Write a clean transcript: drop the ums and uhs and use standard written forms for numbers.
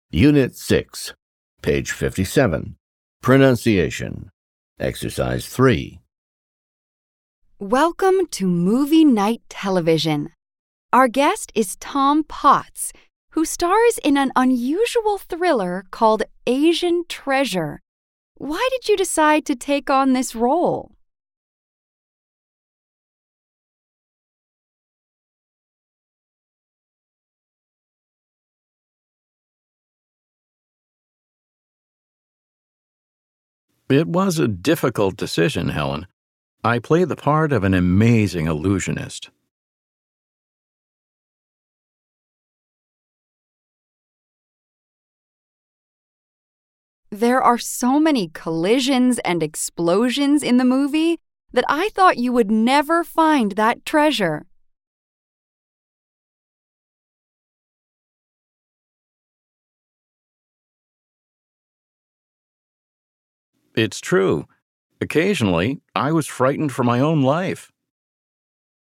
Unit 6, page 57. Pronunciation. Exercise 3. Welcome to Movie Night Television. Our guest is Tom Potts, who stars in an unusual thriller called Asian Treasure. Why did you decide to take on this role? It was a difficult decision, Helen. I play the part of an amazing illusionist. There are so many collisions and explosions in the movie that I thought you would never find that treasure. It's true. Occasionally, I was frightened for my own life.